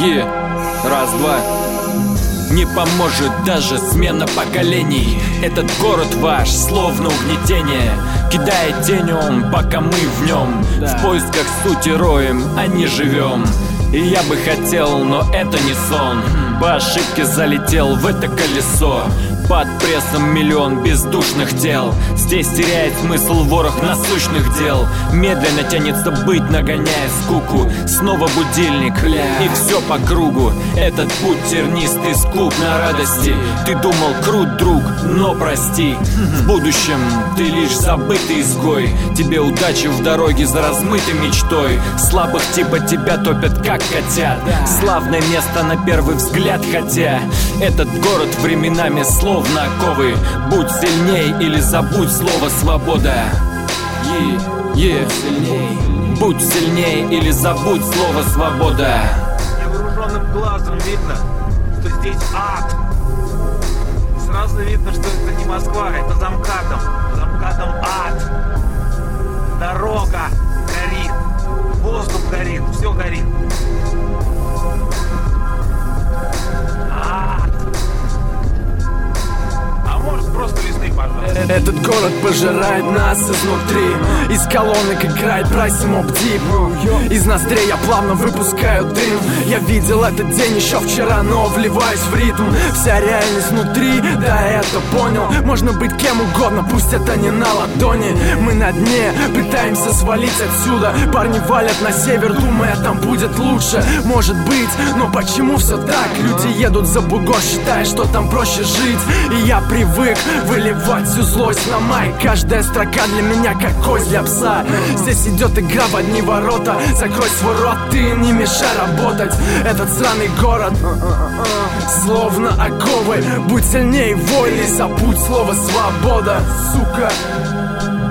Раз, два. Не поможет даже смена поколений. Этот город ваш, словно угнетение, кидает тень он, пока мы в нем в поисках сути роем, а не живем. И я бы хотел, но это не сон. По ошибке залетел в это колесо. Под прессом миллион бездушных тел. Здесь теряет смысл ворох насущных дел. Медленно тянется быть, нагоняя скуку. Снова будильник, и все по кругу. Этот путь тернистый, скуп на радости. Ты думал крут, друг, но прости. В будущем ты лишь забытый изгой. Тебе удачи в дороге за размытой мечтой. Слабых типа тебя топят как котят. Славное место на первый взгляд, хотя этот город временами словно оковы. Будь сильней или забудь слово свобода. Будь сильней или забудь слово свобода. Невооруженным глазом видно, что здесь ад. Сразу видно, что это не Москва, это за МКАДом. За МКАДом ад. Дорога горит, воздух горит, все горит. Просто лесные пожары. Этот город пожирает нас изнутри. Из колонок играет Прайси Моб Дип. Из ноздрей я плавно выпускаю дым. Я видел этот день еще вчера, но вливаюсь в ритм. Вся реальность внутри, да, это понял. Можно быть кем угодно, пусть это не на ладони. Мы на дне, пытаемся свалить отсюда. Парни валят на север, думая, там будет лучше. Может быть, но почему все так? Люди едут за бугор, считая, что там проще жить. И я привык выливать всю злость на майк. Каждая строка для меня как кость для пса. Здесь идет игра в одни ворота. Закрой свой рот, ты не мешай работать. Этот сраный город словно оковы. Будь сильнее воли, забудь слово свобода, сука.